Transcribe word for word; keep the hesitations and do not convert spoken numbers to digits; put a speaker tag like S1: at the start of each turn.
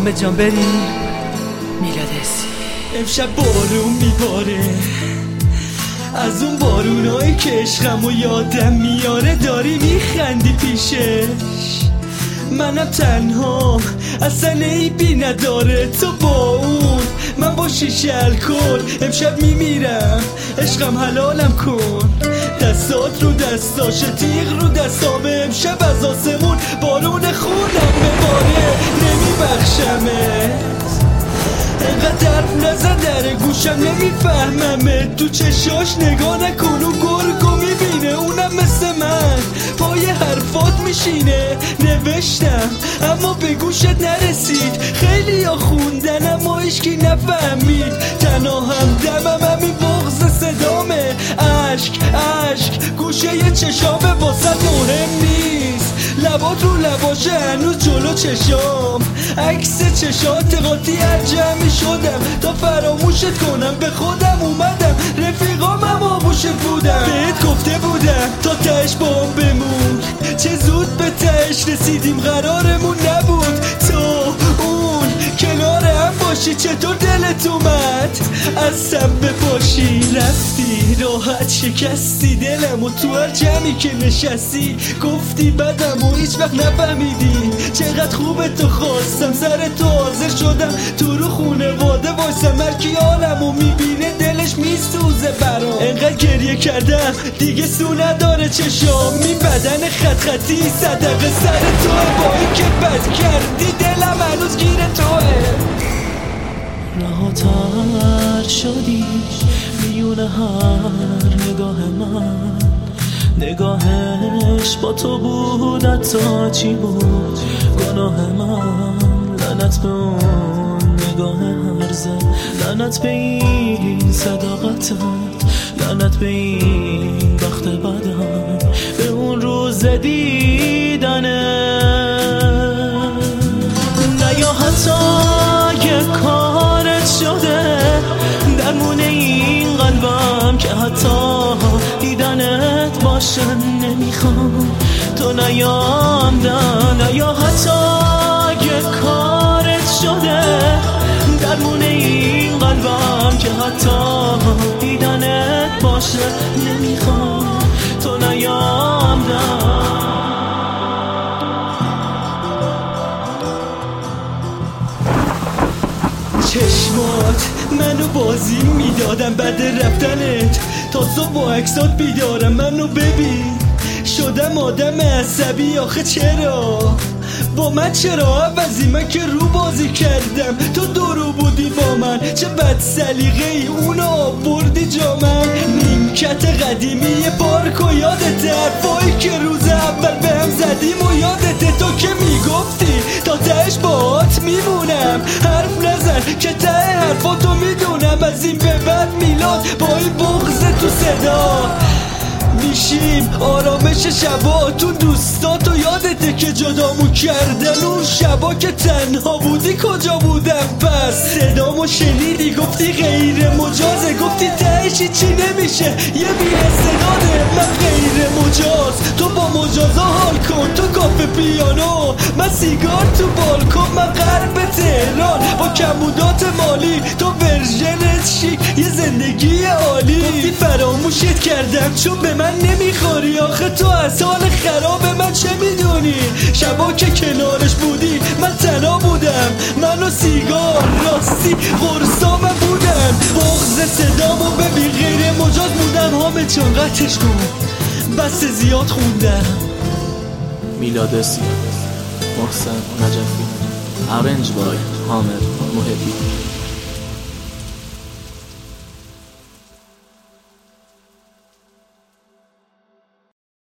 S1: حامد جان بریم میلاد حسی.
S2: امشب بارون میباره، از اون بارونایی که عشقمو یادم میاره. داری میخندی پیشش، منم تنها، اصلا عیبی نداره تو با اون، من با شیشه الکل امشب میمیرم. عشقم حلالم کن، دستات رو دستاش، تیغ رو دستامه. امشب از آسمون بارون خونم بباره، نمیبخشمت. انقدر حرف نزن در گوشم، نمیفهممه. تو چشاش نگاه نکن، و گرگو میبینه، اونم مثل من پای حرفات میشینه. نوشتم اما به گوشت نرسید، خیلی ها خوندن اما هیچکی نفهمید. تنها هم دمم همین بغض صدامه. عشق عشق گوشه یه چشامه، واسه مهم نیست. لبات رو لباشه هنوز جلو چشام، عکس چشات قاطی جمعی شدم تا فراموشت کنم. به خودم اومدم، رفیقام هم آبوشت بودم. بهت گفته بودم تا تهش با هم بمون، چه زود به تهش رسیدیم، قرارمون نبود تو اون کنار هم باشی. چطور دلت اومد از سم بپاشی؟ رفتی راحت شکستی دلم، و تو هر جمعی که نشستی گفتی بدم و هیچ وقت نفهمیدی چقدر خوبه. تو خواستم سر تو حاضر شدم، تو رو خونواده وایسم، هر کی حالمو میبینه دلش میسوزه برام. انقدر گریه کردم دیگه سو نداره چشام، این بدن خط خطی صدقه سر توه. با این که بد کردی دلم هنوز گیر توه.
S3: رهاتر شدی میونه هر نگاه من، نگاهش با تو بود حتی چی بود گناه من. لعنت به اون نگاه هرزه، لعنت به این صداقتت، لعنت به این بخت بدم، به اون روز دیدنه. نه یا حتی یه کارت شده درمون این قلبم که حتی دیدنت باشه نمیخوام. تو نیامدن، نه یا حتی یه کارت شده درمون این قلبم که حتی دیدنت باشه نمیخوام. تو نیامدن.
S2: چشمات منو بازی میدادم بعد رفتنت، تا صبح با عکسات بیدارم. منو ببین شدم آدم عصبی، آخه چرا با من؟ چرا عوضی؟ من که رو بازی کردم، تو دورو بودی با من. چه بد سلیقه ای اونو آوردی جا من. نیمکت قدیمی پارک و یادت، حرفایی که روز اول به هم زدیم و یادت. تو که میگفتی تا تهش باهات میمونم، حرف نزن که ته حرفاتو میدونم. از این به بعد میلاد با این بغض تو صدا میشیم آرامش شبا. تو دوستاتو یادته که جدامو کردن، اون شبا که تنها بودی کجا بودم؟ پس صدامو شنیدی گفتی غیر مجازه، گفتی تهش چی نمیشه یه بی استعداده. من غیر مجاز، تو با مجازا حال کن. تو کافه پیانو، من سیگار تو بالکن. من غرب تهران با کمبودات مالی، تو ورژنت شیک یه زندگی عالی. گفتی فراموشت کردم چون به من نمیخوری، آخه تو از حال خراب من چه میدونی؟ شبا که کنارش بودی من تنها بودم، من و سیگار راستی قرصامم بودم. بغض صدامو ببین غیر مجاز بودم. حامد جان قطعش کن، بس زیاد خوندم.
S4: میلاد حسی، محسن نجفی، ارنج بای حامد محبی.